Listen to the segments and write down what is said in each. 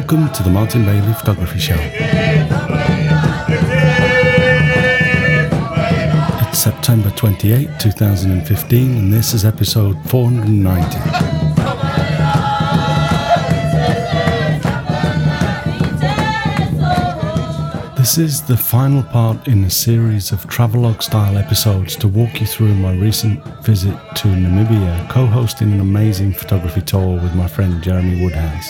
Welcome to the Martin Bailey Photography Show. It's September 28, 2015, and this is episode 490. This is the final part in a series of travelogue-style episodes to walk you through my recent visit to Namibia, co-hosting an amazing photography tour with my friend Jeremy Woodhouse.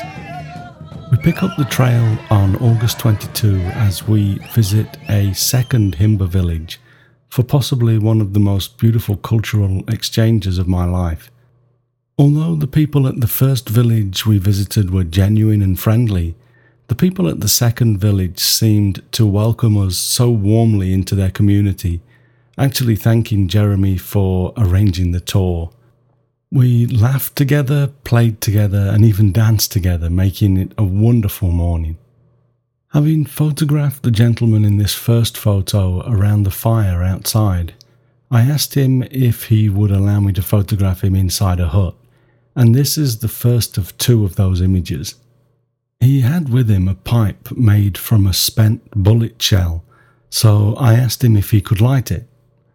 We pick up the trail on August 22 as we visit a second Himba village for possibly one of the most beautiful cultural exchanges of my life. Although the people at the first village we visited were genuine and friendly, the people at the second village seemed to welcome us so warmly into their community, actually thanking Jeremy for arranging the tour. We laughed together, played together, and even danced together, making it a wonderful morning. Having photographed the gentleman in this first photo around the fire outside, I asked him if he would allow me to photograph him inside a hut, and this is the first of two of those images. He had with him a pipe made from a spent bullet shell, so I asked him if he could light it.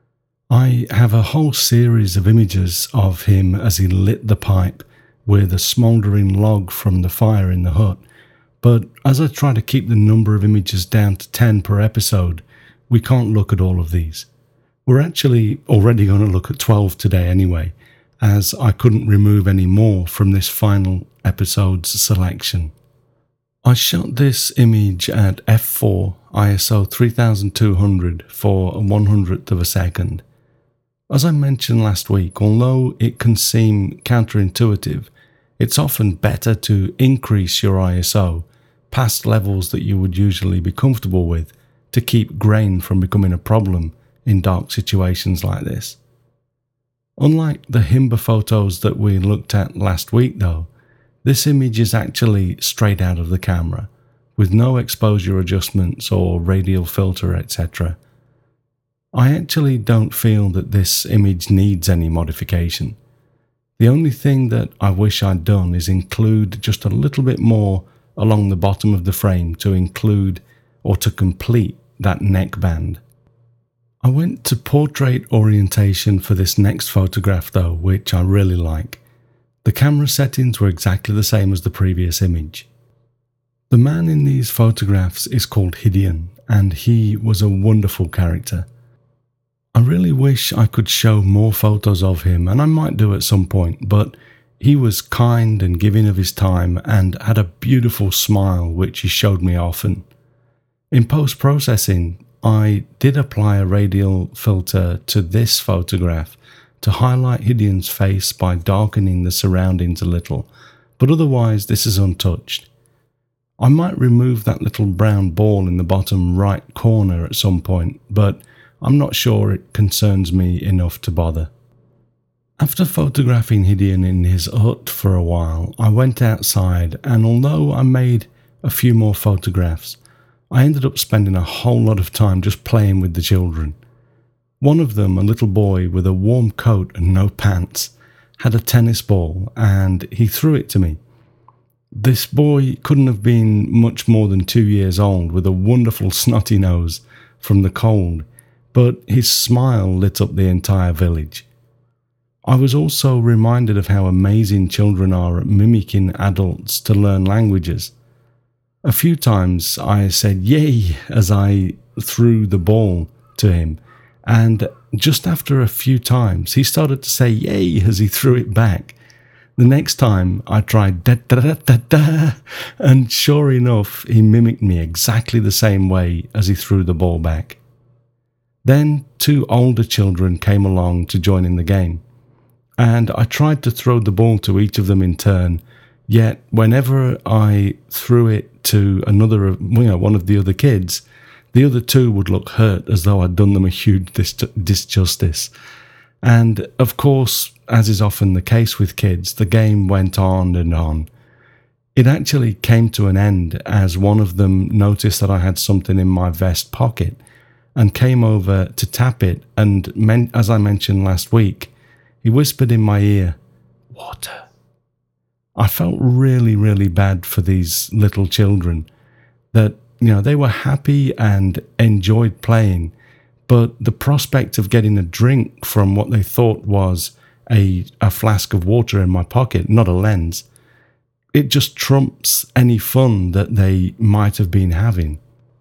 I have a whole series of images of him as he lit the pipe with a smouldering log from the fire in the hut, but as I try to keep the number of images down to 10 per episode, we can't look at all of these. We're actually already going to look at 12 today anyway, as I couldn't remove any more from this final episode's selection. I shot this image at f4 ISO 3200 for a 100th of a second. As I mentioned last week, although it can seem counterintuitive, it's often better to increase your ISO past levels that you would usually be comfortable with to keep grain from becoming a problem in dark situations like this. Unlike the Himba photos that we looked at last week though, this image is actually straight out of the camera, with no exposure adjustments or radial filter, etc. I actually don't feel that this image needs any modification. The only thing that I wish I'd done is include just a little bit more along the bottom of the frame to include or to complete that neckband. I went to portrait orientation for this next photograph though, which I really like. The camera settings were exactly the same as the previous image. The man in these photographs is called Hidian, and he was a wonderful character. I really wish I could show more photos of him, and I might do at some point, but he was kind and giving of his time and had a beautiful smile which he showed me often. In post-processing, I did apply a radial filter to this photograph to highlight Hidian's face by darkening the surroundings a little, but otherwise this is untouched. I might remove that little brown ball in the bottom right corner at some point, but I'm not sure it concerns me enough to bother. After photographing Hidian in his hut for a while, I went outside, and although I made a few more photographs, I ended up spending a whole lot of time just playing with the children. One of them, a little boy with a warm coat and no pants, had a tennis ball and he threw it to me. This boy couldn't have been much more than 2 years old with a wonderful snotty nose from the cold, but his smile lit up the entire village. I was also reminded of how amazing children are at mimicking adults to learn languages. A few times I said yay as I threw the ball to him, and just after a few times he started to say yay as he threw it back. The next time I tried da da da da da, and sure enough he mimicked me exactly the same way as he threw the ball back. Then 2 older children came along to join in the game, and I tried to throw the ball to each of them in turn, yet whenever I threw it to one of the other kids, the other 2 would look hurt as though I'd done them a huge disjustice. And of course, as is often the case with kids, the game went on and on. It actually came to an end as one of them noticed that I had something in my vest pocket and came over to tap it, and as I mentioned last week, he whispered in my ear, "Water." I felt really, really bad for these little children that, they were happy and enjoyed playing, but the prospect of getting a drink from what they thought was a flask of water in my pocket, not a lens, it just trumps any fun that they might have been having.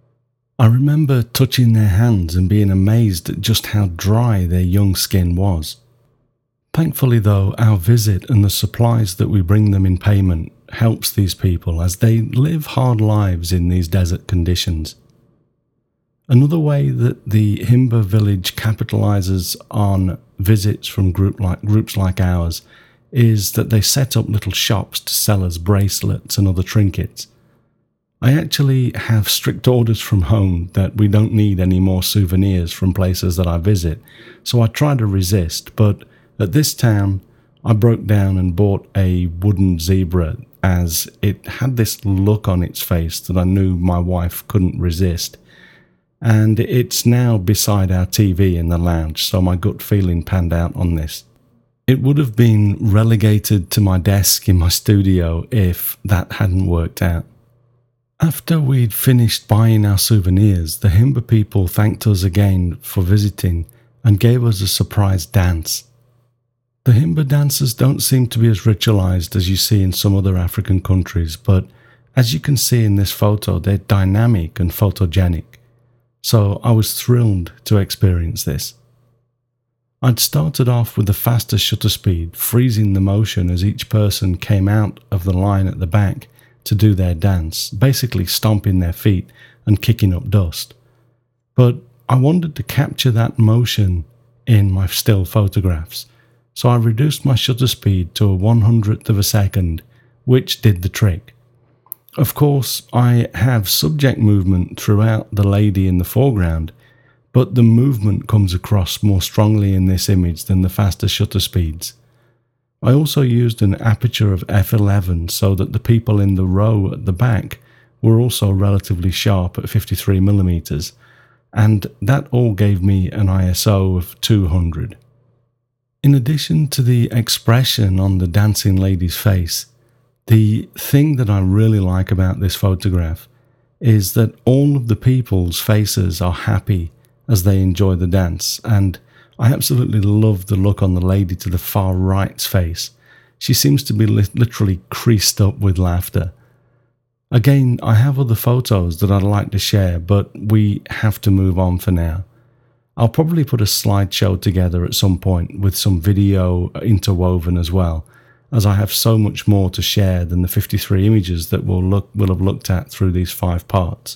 I remember touching their hands and being amazed at just how dry their young skin was. Thankfully though, our visit and the supplies that we bring them in payment helps these people as they live hard lives in these desert conditions. Another way that the Himba village capitalizes on visits from groups like ours is that they set up little shops to sell us bracelets and other trinkets. I actually have strict orders from home that we don't need any more souvenirs from places that I visit, so I try to resist, but at this town I broke down and bought a wooden zebra as it had this look on its face that I knew my wife couldn't resist. And it's now beside our TV in the lounge, so my gut feeling panned out on this. It would have been relegated to my desk in my studio if that hadn't worked out. After we'd finished buying our souvenirs, the Himba people thanked us again for visiting and gave us a surprise dance. The Himba dances don't seem to be as ritualized as you see in some other African countries, but as you can see in this photo, they're dynamic and photogenic. So I was thrilled to experience this. I'd started off with the fastest shutter speed, freezing the motion as each person came out of the line at the back to do their dance, basically stomping their feet and kicking up dust. But I wanted to capture that motion in my still photographs, so I reduced my shutter speed to a 1/100th of a second, which did the trick. Of course, I have subject movement throughout the lady in the foreground, but the movement comes across more strongly in this image than the faster shutter speeds. I also used an aperture of f11 so that the people in the row at the back were also relatively sharp at 53mm, and that all gave me an ISO of 200. In addition to the expression on the dancing lady's face, the thing that I really like about this photograph is that all of the people's faces are happy as they enjoy the dance, and I absolutely love the look on the lady to the far right's face. She seems to be literally creased up with laughter. Again, I have other photos that I'd like to share, but we have to move on for now. I'll probably put a slideshow together at some point with some video interwoven as well, as I have so much more to share than the 53 images that we'll have looked at through these 5 parts.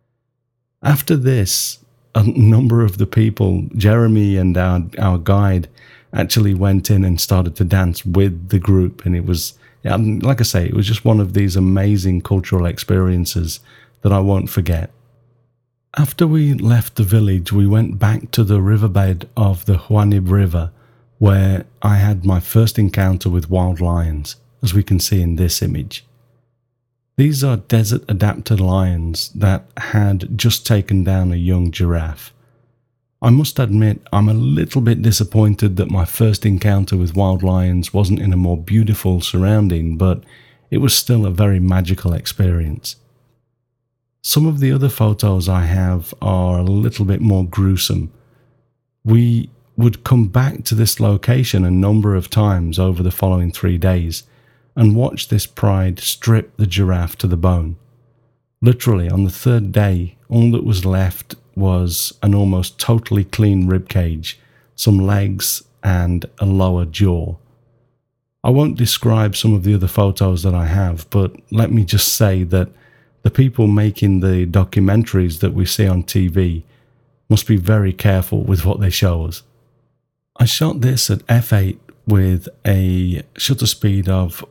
After this, a number of the people, Jeremy and our guide, actually went in and started to dance with the group, and it was, like I say, it was just one of these amazing cultural experiences that I won't forget. After we left the village, we went back to the riverbed of the Juanib River, where I had my first encounter with wild lions, as we can see in this image. These are desert-adapted lions that had just taken down a young giraffe. I must admit, I'm a little bit disappointed that my first encounter with wild lions wasn't in a more beautiful surrounding, but it was still a very magical experience. Some of the other photos I have are a little bit more gruesome. We would come back to this location a number of times over the following 3 days and watch this pride strip the giraffe to the bone. Literally, on the 3rd day, all that was left was an almost totally clean ribcage, some legs, and a lower jaw. I won't describe some of the other photos that I have, but let me just say that the people making the documentaries that we see on TV must be very careful with what they show us. I shot this at f8 with a shutter speed of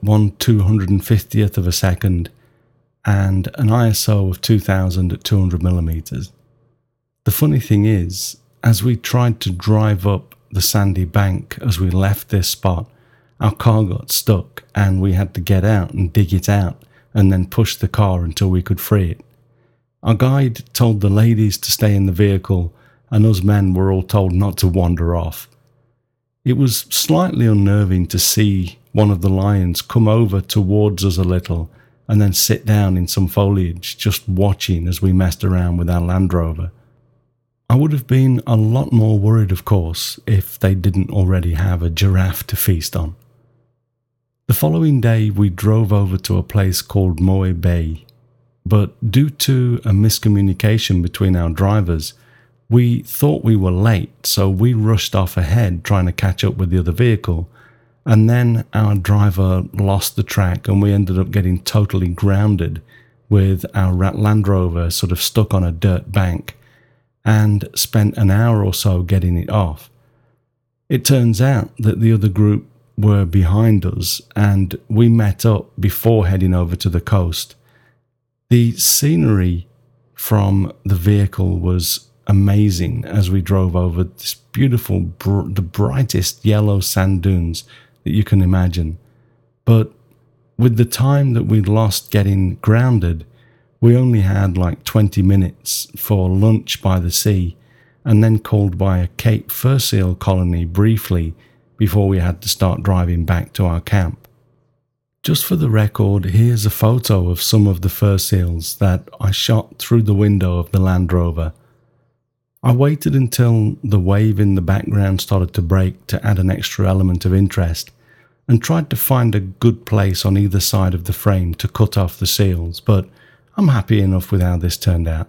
1/250th of a second and an ISO of 2000 at 200mm. The funny thing is, as we tried to drive up the sandy bank as we left this spot, our car got stuck and we had to get out and dig it out and then push the car until we could free it. Our guide told the ladies to stay in the vehicle and us men were all told not to wander off. It was slightly unnerving to see one of the lions come over towards us a little and then sit down in some foliage, just watching as we messed around with our Land Rover. I would have been a lot more worried, of course, if they didn't already have a giraffe to feast on. The following day, we drove over to a place called Moe Bay, but due to a miscommunication between our drivers, we thought we were late, so we rushed off ahead trying to catch up with the other vehicle, and then our driver lost the track and we ended up getting totally grounded with our Land Rover sort of stuck on a dirt bank, and spent an hour or so getting it off. It turns out that the other group were behind us and we met up before heading over to the coast. The scenery from the vehicle was amazing as we drove over this beautiful, the brightest yellow sand dunes that you can imagine. But with the time that we'd lost getting grounded, we only had like 20 minutes for lunch by the sea, and then called by a Cape fur seal colony briefly before we had to start driving back to our camp. Just for the record, here's a photo of some of the fur seals that I shot through the window of the Land Rover. I waited until the wave in the background started to break to add an extra element of interest, and tried to find a good place on either side of the frame to cut off the seals, but I'm happy enough with how this turned out.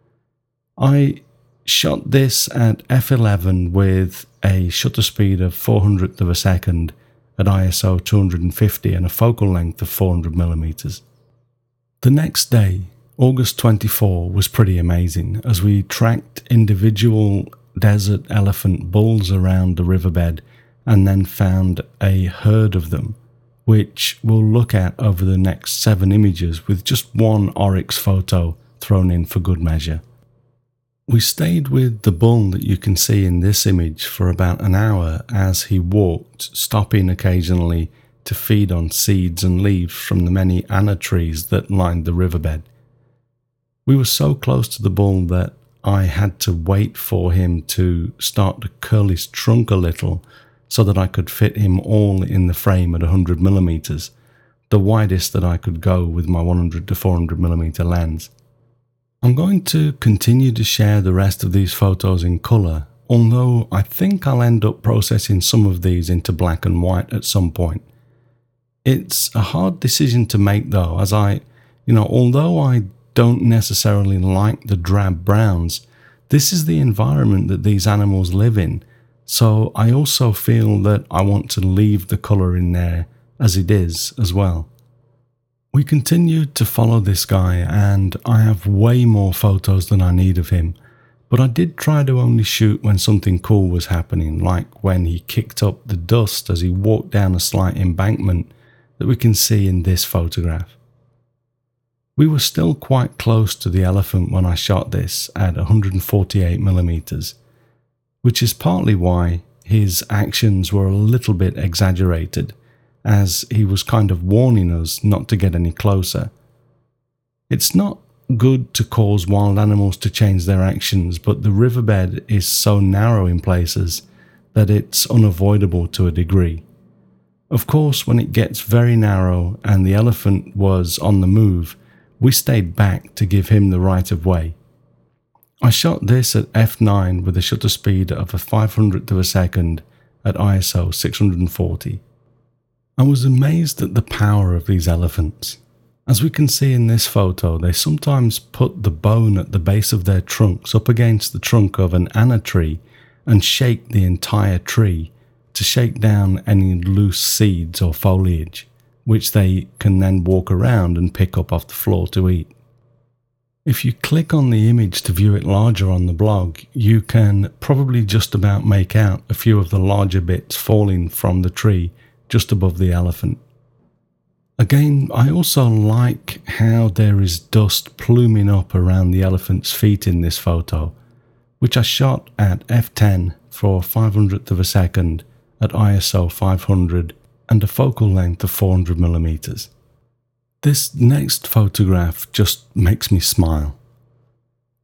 I shot this at f11 with a shutter speed of 400th of a second at ISO 250 and a focal length of 400mm. The next day, August 24, was pretty amazing as we tracked individual desert elephant bulls around the riverbed and then found a herd of them, which we'll look at over the next 7 images with just one oryx photo thrown in for good measure. We stayed with the bull that you can see in this image for about an hour as he walked, stopping occasionally to feed on seeds and leaves from the many anna trees that lined the riverbed. We were so close to the bull that I had to wait for him to start to curl his trunk a little so that I could fit him all in the frame at 100mm, the widest that I could go with my 100 to 400mm lens. I'm going to continue to share the rest of these photos in colour, although I think I'll end up processing some of these into black and white at some point. It's a hard decision to make though, as although I don't necessarily like the drab browns, this is the environment that these animals live in, so I also feel that I want to leave the colour in there as it is as well. We continued to follow this guy and I have way more photos than I need of him, but I did try to only shoot when something cool was happening, like when he kicked up the dust as he walked down a slight embankment that we can see in this photograph. We were still quite close to the elephant when I shot this at 148mm, which is partly why his actions were a little bit exaggerated, as he was kind of warning us not to get any closer. It's not good to cause wild animals to change their actions, but the riverbed is so narrow in places that it's unavoidable to a degree. Of course, when it gets very narrow and the elephant was on the move, we stayed back to give him the right of way. I shot this at f9 with a shutter speed of a 500th of a second at ISO 640. I was amazed at the power of these elephants. As we can see in this photo, they sometimes put the bone at the base of their trunks up against the trunk of an anna tree and shake the entire tree to shake down any loose seeds or foliage, which they can then walk around and pick up off the floor to eat. If you click on the image to view it larger on the blog, you can probably just about make out a few of the larger bits falling from the tree just above the elephant. Again, I also like how there is dust pluming up around the elephant's feet in this photo, which I shot at f10 for 500th of a second at ISO 500 and a focal length of 400mm. This next photograph just makes me smile.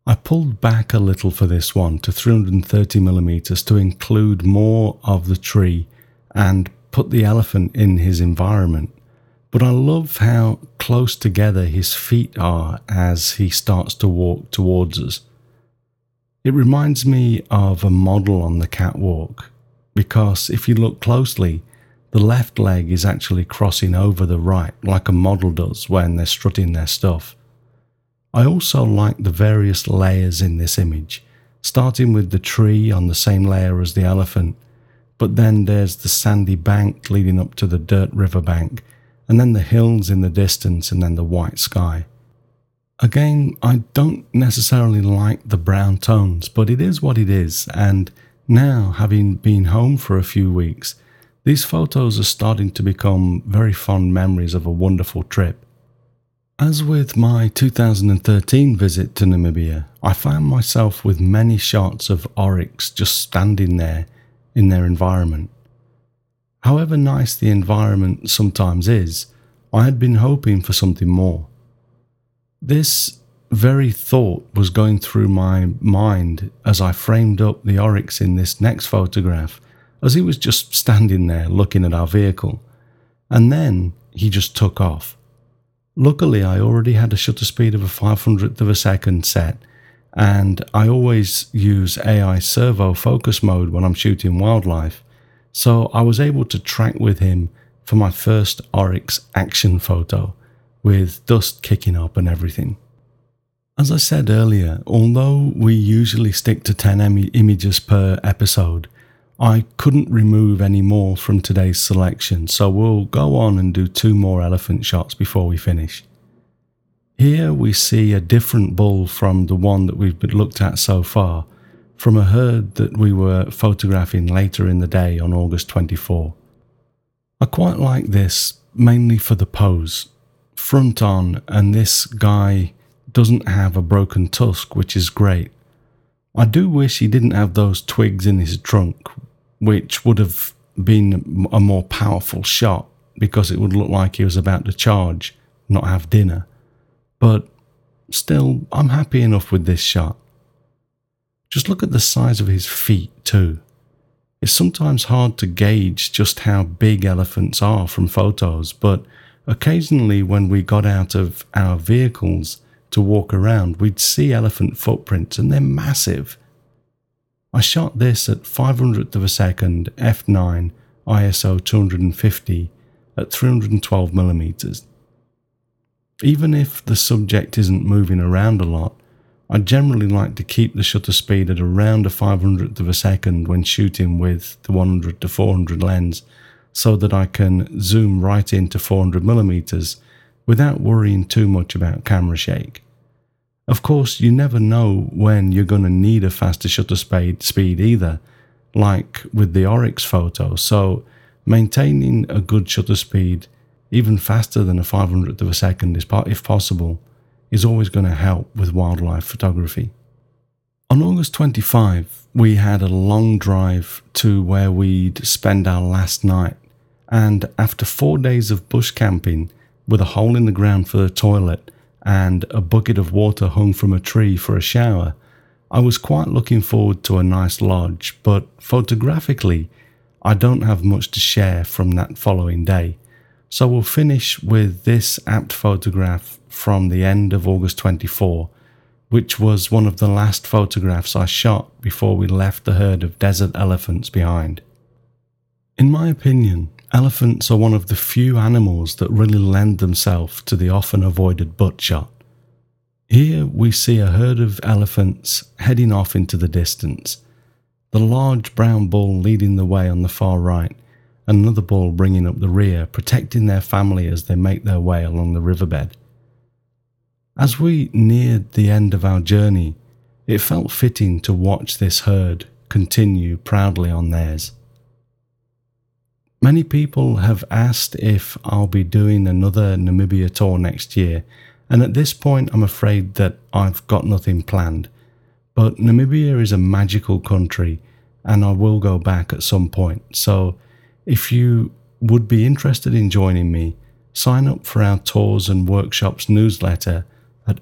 I pulled back a little for this one to 330mm to include more of the tree and put the elephant in his environment. But I love how close together his feet are as he starts to walk towards us. It reminds me of a model on the catwalk, because if you look closely, the left leg is actually crossing over the right like a model does when they're strutting their stuff. I also like the various layers in this image, starting with the tree on the same layer as the elephant, but then there's the sandy bank leading up to the dirt riverbank, and then the hills in the distance, and then the white sky. Again, I don't necessarily like the brown tones, but it is what it is, and now, having been home for a few weeks, these photos are starting to become very fond memories of a wonderful trip. As with my 2013 visit to Namibia, I found myself with many shots of oryx just standing there in their environment. However nice the environment sometimes is, I had been hoping for something more. This very thought was going through my mind as I framed up the oryx in this next photograph, as he was just standing there looking at our vehicle, and then he just took off. Luckily, I already had a shutter speed of a 500th of a second set, and I always use AI servo focus mode when I'm shooting wildlife, so I was able to track with him for my first oryx action photo, with dust kicking up and everything. As I said earlier, although we usually stick to 10 images per episode, I couldn't remove any more from today's selection, so we'll go on and do 2 more elephant shots before we finish. Here we see a different bull from the one that we've looked at so far, from a herd that we were photographing later in the day on August 24. I quite like this, mainly for the pose. Front on, and this guy doesn't have a broken tusk, which is great. I do wish he didn't have those twigs in his trunk, which would have been a more powerful shot because it would look like he was about to charge, not have dinner. But still, I'm happy enough with this shot. Just look at the size of his feet too. It's sometimes hard to gauge just how big elephants are from photos, but occasionally when we got out of our vehicles to walk around, we'd see elephant footprints, and they're massive. I shot this at 500th of a second f9 ISO 250 at 312mm. Even if the subject isn't moving around a lot, I generally like to keep the shutter speed at around a 500th of a second when shooting with the 100 to 400 lens, so that I can zoom right into 400mm without worrying too much about camera shake. Of course, you never know when you're going to need a faster shutter speed either, like with the oryx photo, so maintaining a good shutter speed, even faster than a 500th of a second if possible, is always going to help with wildlife photography. On August 25, we had a long drive to where we'd spend our last night, and after 4 days of bush camping, with a hole in the ground for the toilet and a bucket of water hung from a tree for a shower, I was quite looking forward to a nice lodge, but photographically, I don't have much to share from that following day. So we'll finish with this apt photograph from the end of August 24, which was one of the last photographs I shot before we left the herd of desert elephants behind. In my opinion, elephants are one of the few animals that really lend themselves to the often avoided butt shot. Here we see a herd of elephants heading off into the distance, the large brown bull leading the way on the far right, and another bull bringing up the rear, protecting their family as they make their way along the riverbed. As we neared the end of our journey, it felt fitting to watch this herd continue proudly on theirs. Many people have asked if I'll be doing another Namibia tour next year, and at this point I'm afraid that I've got nothing planned. But Namibia is a magical country, and I will go back at some point, so if you would be interested in joining me, sign up for our Tours and Workshops newsletter at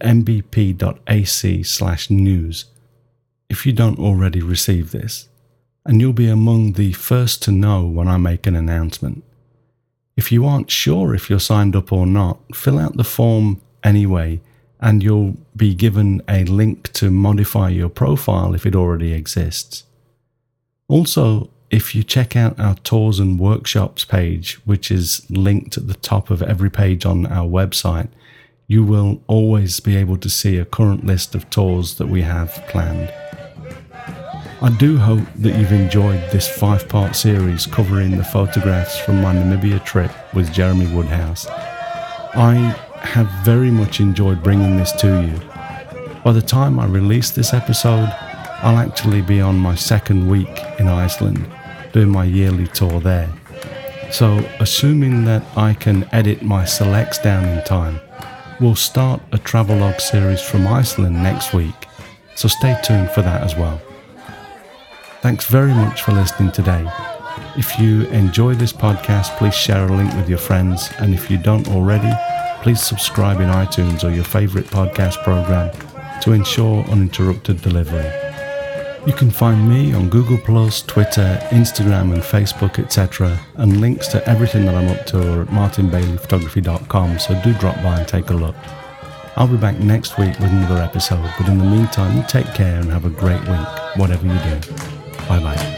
mbp.ac/news if you don't already receive this, and you'll be among the first to know when I make an announcement. If you aren't sure if you're signed up or not, fill out the form anyway, and you'll be given a link to modify your profile if it already exists. Also, if you check out our tours and workshops page, which is linked at the top of every page on our website, you will always be able to see a current list of tours that we have planned. I do hope that you've enjoyed this 5-part series covering the photographs from my Namibia trip with Jeremy Woodhouse. I have very much enjoyed bringing this to you. By the time I release this episode, I'll actually be on my 2nd week in Iceland, doing my yearly tour there. So, assuming that I can edit my selects down in time, we'll start a travelogue series from Iceland next week, so stay tuned for that as well. Thanks very much for listening today. If you enjoy this podcast, please share a link with your friends, and if you don't already, please subscribe in iTunes or your favourite podcast program to ensure uninterrupted delivery. You can find me on Google+, Twitter, Instagram and Facebook, etc. and links to everything that I'm up to are at martinbaileyphotography.com, so do drop by and take a look. I'll be back next week with another episode, but in the meantime, you take care and have a great week, whatever you do. Bye bye.